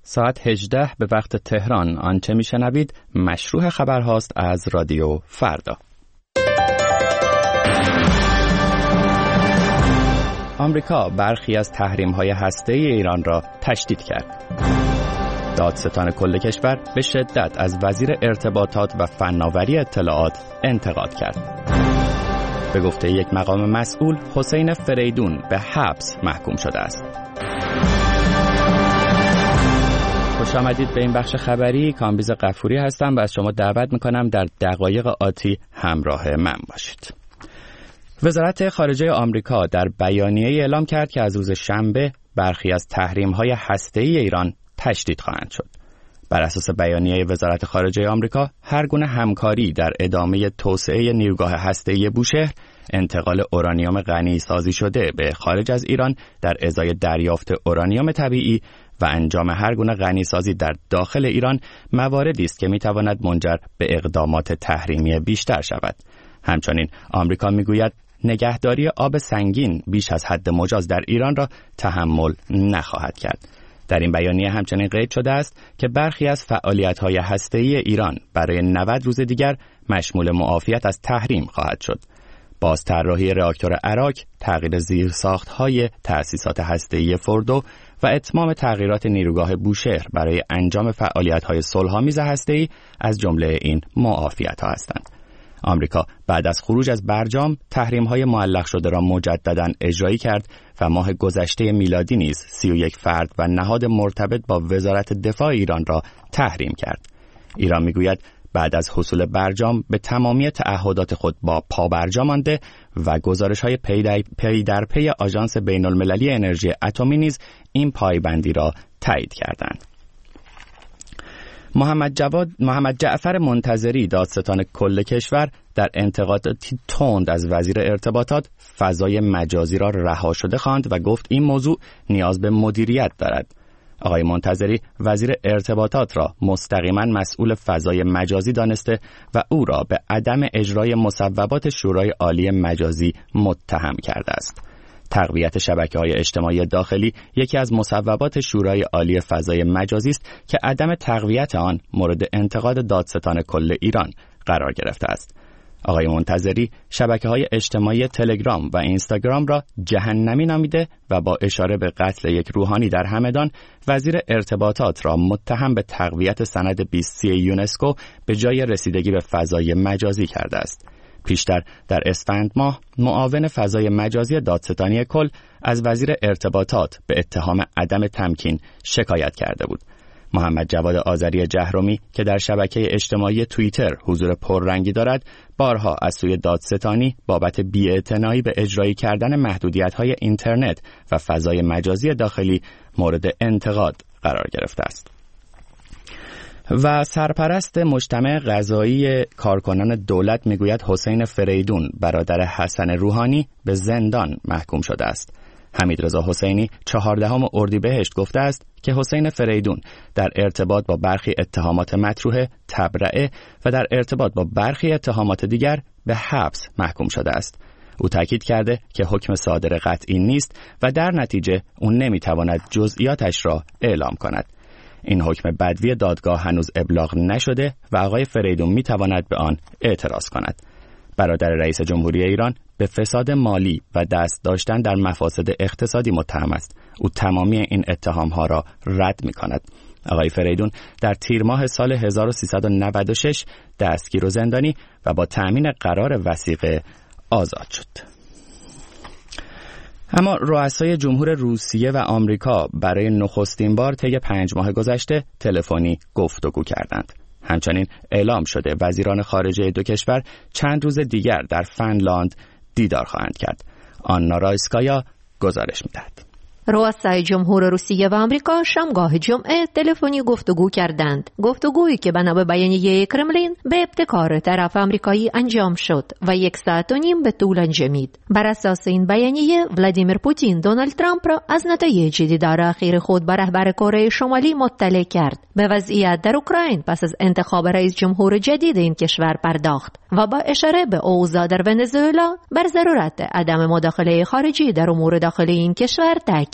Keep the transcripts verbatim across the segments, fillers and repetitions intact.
ساعت هجده به وقت تهران. آنچه میشنوید مشروع خبر هاست از رادیو فردا. آمریکا برخی از تحریم‌های هسته‌ای ایران را تشدید کرد. دادستان کل کشور به شدت از وزیر ارتباطات و فناوری اطلاعات انتقاد کرد. به گفته یک مقام مسئول، حسین فریدون به حبس محکوم شده است. خوش آمدید به این بخش خبری. کامبیز غفوری هستم و از شما دعوت میکنم در دقایق آتی همراه من باشید. وزارت خارجه آمریکا در بیانیه‌ای اعلام کرد که از روز شنبه برخی از تحریم‌های هسته‌ای ایران تشدید خواهند شد. بر اساس بیانیه وزارت خارجه آمریکا، هر گونه همکاری در ادامه توسعه نیروگاه هسته‌ای بوشهر، انتقال اورانیوم غنی سازی شده به خارج از ایران در ازای دریافت اورانیوم طبیعی و انجام هر گونه غنی سازی در داخل ایران مواردی است که می‌تواند منجر به اقدامات تحریمی بیشتر شود. همچنین آمریکا می‌گوید نگهداری آب سنگین بیش از حد مجاز در ایران را تحمل نخواهد کرد. در این بیانیه همچنین قید شده است که برخی از فعالیت‌های هسته‌ای ایران برای نود روز دیگر مشمول معافیت از تحریم خواهد شد. بازطراحی راکتور اراک، تغییر زیرساخت‌های تأسیسات هسته‌ای فردو و اتمام تغییرات نیروگاه بوشهر برای انجام فعالیت‌های صلح‌آمیز هسته‌ای از جمله این معافیت‌ها هستند. آمریکا بعد از خروج از برجام تحریم‌های معلق شده را مجدداً اجرایی کرد و ماه گذشته میلادی نیز سی و یک فرد و نهاد مرتبط با وزارت دفاع ایران را تحریم کرد. ایران می‌گوید بعد از حصول برجام به تمامی تعهدات خود با پابرجا مانده و گزارش‌های پی در پی آژانس بین‌المللی انرژی اتمی نیز این پایبندی را تایید کردند. محمد جواد محمد جعفر منتظری دادستان کل کشور در انتقاداتی تند از وزیر ارتباطات فضای مجازی را رها شده خواند و گفت این موضوع نیاز به مدیریت دارد. آقای منتظری وزیر ارتباطات را مستقیما مسئول فضای مجازی دانسته و او را به عدم اجرای مصوبات شورای عالی مجازی متهم کرده است. تقویت شبکه‌های اجتماعی داخلی یکی از مصوبات شورای عالی فضای مجازی است که عدم تقویت آن مورد انتقاد دادستان کل ایران قرار گرفته است. آقای منتظری شبکه‌های اجتماعی تلگرام و اینستاگرام را جهنمی نامیده و با اشاره به قتل یک روحانی در همدان وزیر ارتباطات را متهم به تقویت سند بیست سی یونسکو به جای رسیدگی به فضای مجازی کرده است. پیشتر در اسفند ماه معاون فضای مجازی دادستانی کل از وزیر ارتباطات به اتهام عدم تمکین شکایت کرده بود. محمد جواد آذری جهرمی که در شبکه اجتماعی توییتر حضور پررنگی دارد، بارها از سوی دادستانی بابت بی‌اعتنایی به اجرایی کردن محدودیت‌های اینترنت و فضای مجازی داخلی مورد انتقاد قرار گرفته است. و سرپرست مجتمع قضایی کارکنان دولت میگوید حسین فریدون برادر حسن روحانی به زندان محکوم شده است. حمیدرضا حسینی چهاردهم اردیبهشت گفته است که حسین فریدون در ارتباط با برخی اتهامات مطروح تبرئه و در ارتباط با برخی اتهامات دیگر به حبس محکوم شده است. او تاکید کرده که حکم صادر قطعی نیست و در نتیجه او نمیتواند جزئیاتش را اعلام کند. این حکم بدوی دادگاه هنوز ابلاغ نشده و آقای فریدون میتواند به آن اعتراض کند. برادر رئیس جمهوری ایران به فساد مالی و دست داشتن در مفاسد اقتصادی متهم است. او تمامی این اتهام‌ها را رد می‌کند. آقای فریدون در تیر ماه سال هزار و سیصد و نود و شش دستگیر و زندانی و با تأمین قرار وثیقه آزاد شد. اما رؤسای جمهور روسیه و آمریکا برای نخستین بار طی پنج ماه گذشته تلفنی گفتگو کردند. همچنین اعلام شده وزیران خارجه دو کشور چند روز دیگر در فنلاند دیدار خواهند کرد. آنا رایسکایا گزارش می‌دهد. رؤسای جمهور روسیه و آمریکا شامگاه جمعه تلفنی گفتگو کردند. گفتگویی که بنا به بیانیه کرملین به ابتکار طرف آمریکایی انجام شد و یک ساعت و نیم به طول انجامید. بر اساس این بیانیه ولادیمیر پوتین دونالد ترامپ را از نتایج دیدار اخیر خود با رهبر کره شمالی مطلع کرد. به وضعیت در اوکراین پس از انتخاب رئیس جمهور جدید این کشور پرداخت و با اشاره به اوضاع در ونزوئلا بر ضرورت عدم مداخله خارجی در امور داخلی این کشور تاکید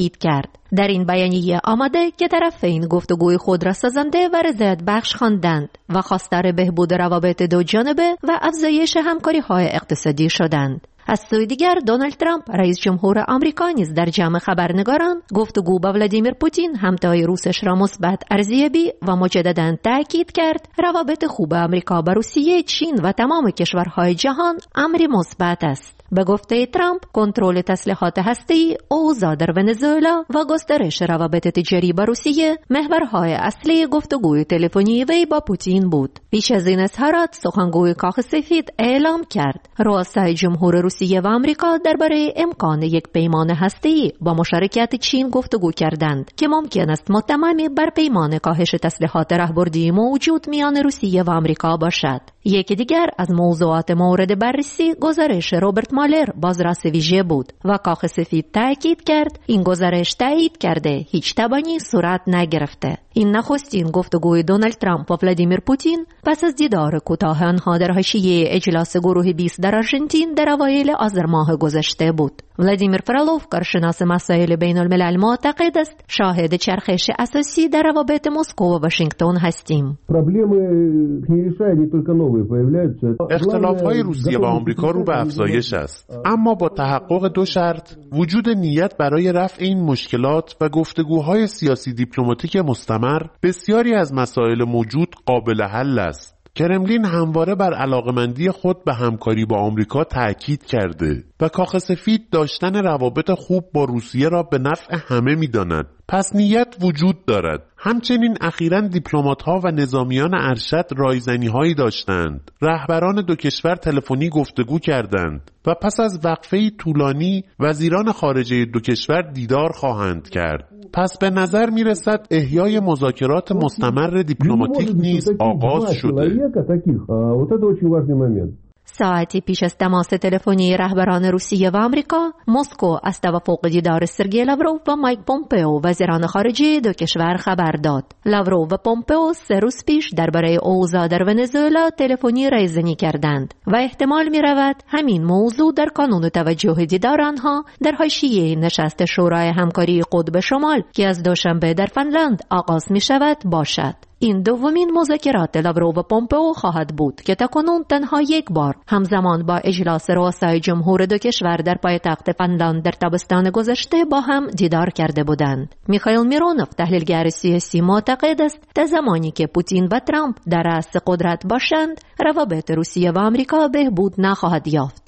تأکید کرد. در این بیانیه آمده که طرفین گفتگوی خود را سازنده و رضایت بخش خواندند و خواستار بهبود روابط دو جانبه و افزایش همکاری‌های اقتصادی شدند. از سوی دیگر دونالد ترامپ رئیس جمهور آمریکا نیز در جمع خبرنگاران گفتگو با ولادیمیر پوتین همتای روسش را مثبت ارزیابی و مجدداً تأکید کرد روابط خوب آمریکا با روسیه، چین و تمام کشورهای جهان امری مثبت است. به گفته ترامپ کنترل تسلیحات هسته‌ای، اوضاع در ونزوئلا و گسترش روابط تجاری با روسیه محورهای اصلی گفتگوی تلفنی وی با پوتین بود. پیش از این اظهارات سخنگوی کاخ سفید اعلام کرد رؤسای جمهور روسیه و آمریکا درباره امکان یک پیمان هسته‌ای با مشارکت چین گفتگو کردند که ممکن است متممی بر پیمان کاهش تسلیحات راهبردی موجود میان روسیه و آمریکا باشد. یکی دیگر از موضوعات مورد بررسی گزارش رابرت مالر بازرس ویژه بود و کاخ سفید تأکید کرد این گزارش تایید کرده هیچ تبانی صورت نگرفته. این نخستین گفتگوی دونالد ترامپ و ولادیمیر پوتین پس از دیدار کوتاه آنها در حاشیه اجلاس گروه بیست در آرژانتین در اوایل آذر ماه گذشته بود. ولادیمیر فرالوف کارشناس مسائل بین الملل معتقد است شاهد چرخش اساسی در روابط مسکو و واشنگتن هستیم. اختلاف‌های روسیه و آمریکا رو به افزایش است، اما با تحقق دو شرط: وجود نیت برای رفع این مشکلات و گفتگوهای سیاسی دیپلماتیک مستمر، بسیاری از مسائل موجود قابل حل است. کرملین همواره بر علاقمندی خود به همکاری با آمریکا تأکید کرده و کاخ سفید داشتن روابط خوب با روسیه را به نفع همه می‌داند. پس نیت وجود دارد. همچنین اخیراً دیپلمات‌ها و نظامیان ارشد رایزنی‌هایی داشتند. رهبران دو کشور تلفنی گفتگو کردند و پس از وقفه‌ای طولانی وزیران خارجه دو کشور دیدار خواهند کرد. پس به نظر می‌رسد احیای مذاکرات مستمر دیپلماتیک نیز آغاز شده. ساعتی پیش از تماس تلفنی رهبران روسیه و آمریکا، مسکو از توافق دیدار سرگئی لاوروف و مایک پومپئو وزیران خارجه دو کشور خبر داد. لاوروف و پومپئو سه روز پیش درباره اوضاع در ونزوئلا تلفنی رایزنی کردند و احتمال می رود همین موضوع در کانون توجه دیدار آنها در حاشیه نشست شورای همکاری قطب شمال که از دوشنبه در فنلاند آغاز می شود باشد. این دومین مذاکرات لاوروف و پومپئو خواهد بود که تاکنون تنها یک بار همزمان با اجلاس رؤسای جمهور دو کشور در پایتخت فنلاند در تابستان گذشته با هم دیدار کرده بودند. میخائیل میرونوف تحلیلگر سیاسی معتقد است تا زمانی که پوتین و ترامپ در رأس قدرت باشند روابط روسیه و آمریکا بهبود نخواهد یافت.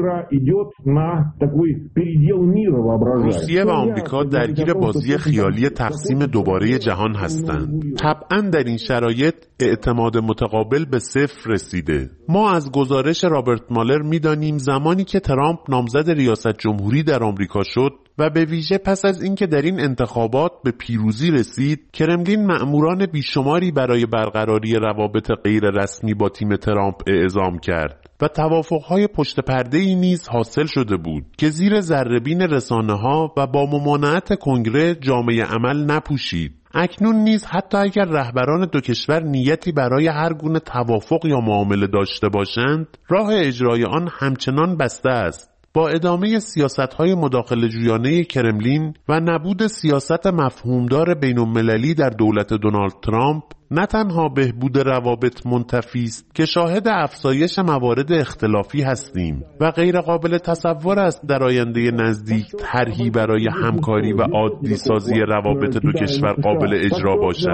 روسیه و آمریکا درگیر بازی خیالی تقسیم دوباره جهان هستند. طبعاً در این شرایط اعتماد متقابل به صفر رسیده. ما از گزارش رابرت مالر می‌دانیم زمانی که ترامپ نامزد ریاست جمهوری در آمریکا شد و به ویژه پس از اینکه در این انتخابات به پیروزی رسید، کرملین مأموران بیشماری برای برقراری روابط غیر رسمی با تیم ترامپ اعزام کرد و توافق‌های پشت پرده‌ای نیز حاصل شده بود که زیر ذره‌بین رسانه‌ها و با ممانعت کنگره جامعه عمل نپوشید. اکنون نیز حتی اگر رهبران دو کشور نیتی برای هر گونه توافق یا معامله داشته باشند، راه اجرای آن همچنان بسته است. با ادامه سیاست‌های مداخله جویانه کرملین و نبود سیاست مفهومدار بین‌المللی در دولت دونالد ترامپ، نه تنها بهبود روابط منتفی است که شاهد افزایش موارد اختلافی هستیم و غیر قابل تصور است در آینده نزدیک طرحی برای همکاری و عادی سازی روابط دو کشور قابل اجرا باشد.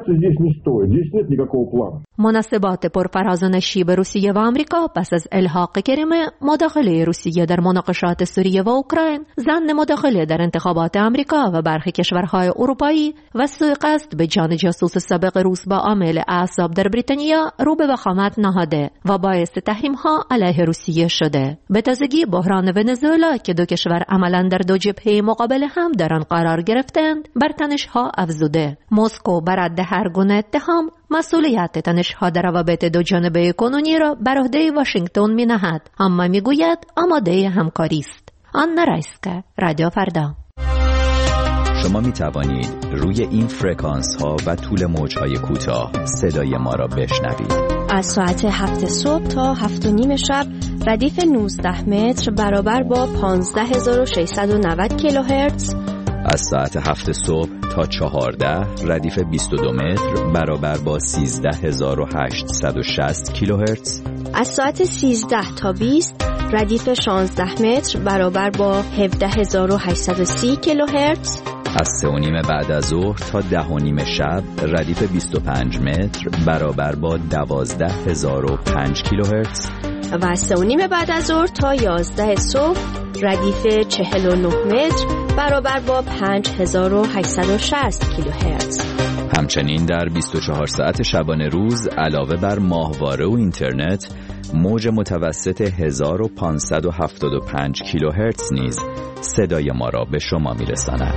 مناسبات پرفراز و نشیب روسیه و آمریکا پس از الحاق کریمه، مداخله روسیه در مناقشات سوریه و اوکراین، ضمن مداخله در انتخابات آمریکا و برخی کشورهای اروپایی و سوء قصد به جان جاسوس سابق روس با عامل اعصاب در بریتانیا رو به وخامت نهاده و باعث تحریم‌ها علیه روسیه شده. به تازگی بحران ونزوئلا که دو کشور عملاً در دو جبهه مقابل هم در آن قرار گرفتند، بر تنش‌ها افزوده. مسکو بر رد هر گونه اتهام مسئولیت تنش‌ها در روابط دو جانبه کنونی را بر عهده واشنگتن می‌نهد، اما می‌گوید آماده همکاری است. آنا رایسکا، رادیو فردا. شما می توانید روی این فرکانس ها و طول موج های کوتاه صدای ما را بشنوید. از ساعت هفت صبح تا هفت و نیم شب ردیف نوزده متر برابر با پانزده هزار و ششصد و نود کیلوهرتز، از ساعت هفت صبح تا چهارده ردیف بیست و دو متر برابر با سیزده هزار و هشتصد و شصت کیلوهرتز. از ساعت سیزده تا بیست ردیف شانزده متر برابر با هفده هزار و هشتصد و سی کیلوهرتز. از سه و نیم بعد از ظهر تا ده و نیم شب ردیف بیست و پنج متر برابر با دوازده هزار و پنج کیلوهرتز. و از سه و نیم بعد از ظهر تا یازده صبح ردیف چهل و نه متر برابر با پنج هزار و هشتصد و شصت کیلوهرتز. همچنین در بیست و چهار ساعت شبانه روز علاوه بر ماهواره و اینترنت، موج متوسط هزار و پانصد و هفتاد و پنج کیلوهرتز نیز صدای ما را به شما میرساند.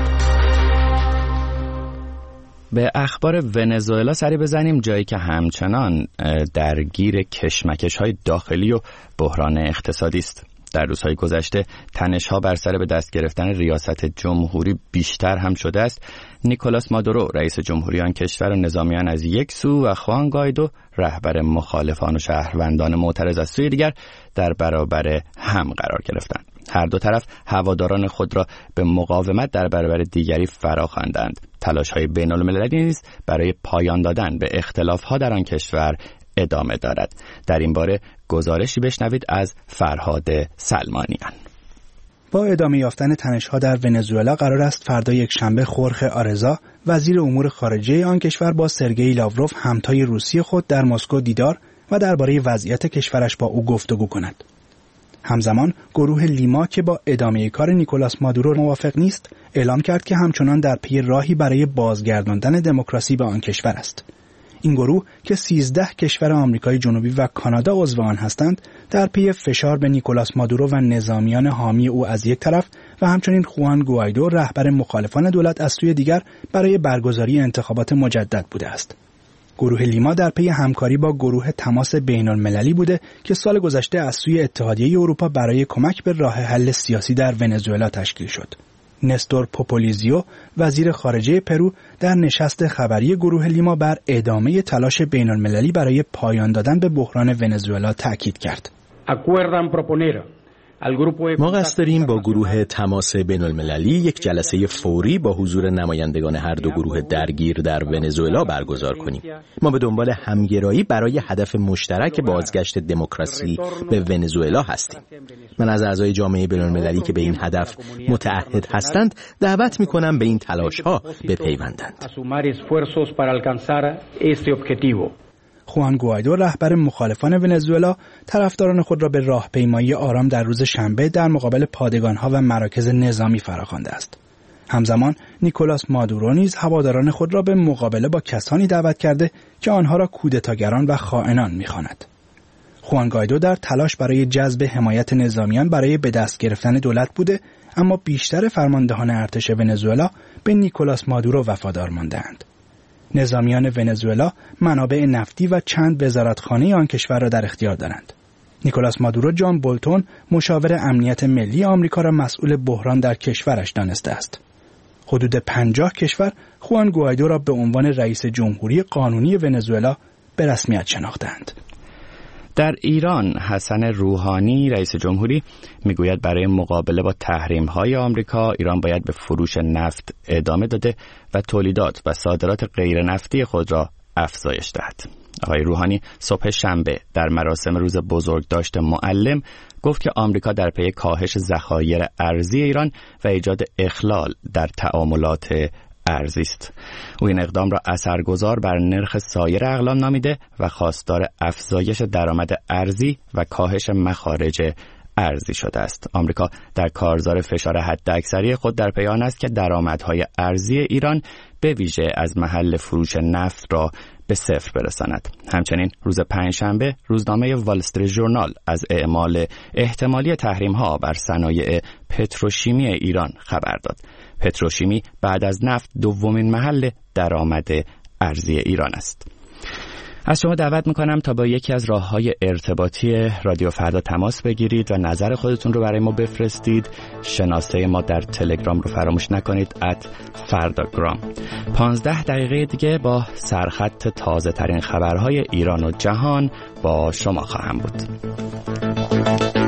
به اخبار ونزوئلا سری بزنیم، جایی که همچنان درگیر کشمکش‌های داخلی و بحران اقتصادی است. در روزهای گذشته تنش‌ها بر سر به دست گرفتن ریاست جمهوری بیشتر هم شده است. نیکولاس مادورو رئیس جمهوری آن کشور و نظامیان از یک سو و خوان گایدو رهبر مخالفان و شهروندان معترض از سوی دیگر در برابر هم قرار گرفتند. هر دو طرف هواداران خود را به مقاومت در برابر دیگری فراخواندند. تلاش‌های بین‌المللی نیز برای پایان دادن به اختلاف‌ها در آن کشور ادامه دارد. در این باره گزارشی بشنوید از فرهاد سلمانیان. با ادامه یافتن تنش‌ها در ونزوئلا قرار است فردا یک شنبه خورخه آرزا وزیر امور خارجه آن کشور با سرگئی لاوروف همتای روسی خود در مسکو دیدار و درباره وضعیت کشورش با او گفتگو کند. همزمان گروه لیما که با ادامه کار نیکولاس مادورو موافق نیست، اعلام کرد که همچنان در پی راهی برای بازگرداندن دموکراسی به آن کشور است. این گروه که سیزده کشور آمریکای جنوبی و کانادا عضو آن هستند، در پی فشار به نیکولاس مادورو و نظامیان حامی او از یک طرف و همچنین خوان گوایدو رهبر مخالفان دولت از سوی دیگر برای برگزاری انتخابات مجدد بوده است. گروه لیما در پی همکاری با گروه تماس بین‌المللی بوده که سال گذشته از سوی اتحادیه اروپا برای کمک به راه حل سیاسی در ونزوئلا تشکیل شد. نستور پوپولیزیو وزیر خارجه پرو در نشست خبری گروه لیما بر ادامه تلاش بین‌المللی برای پایان دادن به بحران ونزوئلا تاکید کرد. ما قصد داریم با گروه تماس بین‌المللی یک جلسه فوری با حضور نمایندگان هر دو گروه درگیر در ونزوئلا برگزار کنیم. ما به دنبال همگرایی برای هدف مشترک بازگشت دموکراسی به ونزوئلا هستیم. من از اعضای جامعه بین‌المللی که به این هدف متعهد هستند دعوت می‌کنم به این تلاش‌ها بپیوندند. خوان گوایدو رهبر مخالفان ونزوئلا طرفداران خود را به راهپیمایی آرام در روز شنبه در مقابل پادگان‌ها و مراکز نظامی فراخوانده است. همزمان نیکولاس مادورو نیز هواداران خود را به مقابله با کسانی دعوت کرده که آنها را کودتاگران و خائنان می‌خواند. خوان گوایدو در تلاش برای جذب حمایت نظامیان برای به دست گرفتن دولت بوده، اما بیشتر فرماندهان ارتش ونزوئلا به نیکولاس مادورو وفادار مانده‌اند. نظامیان ونزوئلا منابع نفتی و چند وزارتخانه آن کشور را در اختیار دارند. نیکولاس مادورو جان بولتون مشاور امنیت ملی آمریکا را مسئول بحران در کشورش دانسته است. حدود پنجاه کشور خوان گوایدو را به عنوان رئیس جمهوری قانونی ونزوئلا به رسمیت شناختند. در ایران حسن روحانی رئیس جمهوری میگوید برای مقابله با تحریم‌های آمریکا ایران باید به فروش نفت ادامه داده و تولیدات و صادرات غیر نفتی خود را افزایش دهد. آقای روحانی صبح شنبه در مراسم روز بزرگداشت معلم گفت که آمریکا در پی کاهش ذخایر ارزی ایران و ایجاد اخلال در تعاملات ارزی است. او این اقدام را اثرگذار بر نرخ سایر اقلام نامیده و خواستار افزایش درآمد ارزی و کاهش مخارج ارزی شده است. آمریکا در کارزار فشار حداکثری خود در پی آن است که درآمدهای ارزی ایران به ویژه از محل فروش نفت را به صفر برساند. همچنین روز پنجشنبه روزنامه وال استریت ژورنال از اعمال احتمالی تحریم‌ها بر صنایع پتروشیمی ایران خبر داد. پتروشیمی بعد از نفت دومین محل درآمد ارزی ایران است. از شما دعوت میکنم تا با یکی از راه‌های ارتباطی رادیو فردا تماس بگیرید و نظر خودتون رو برای ما بفرستید. شناسه ما در تلگرام رو فراموش نکنید ات فرداگرام. پانزده دقیقه دیگه با سرخط تازه ترین خبرهای ایران و جهان با شما خواهم بود.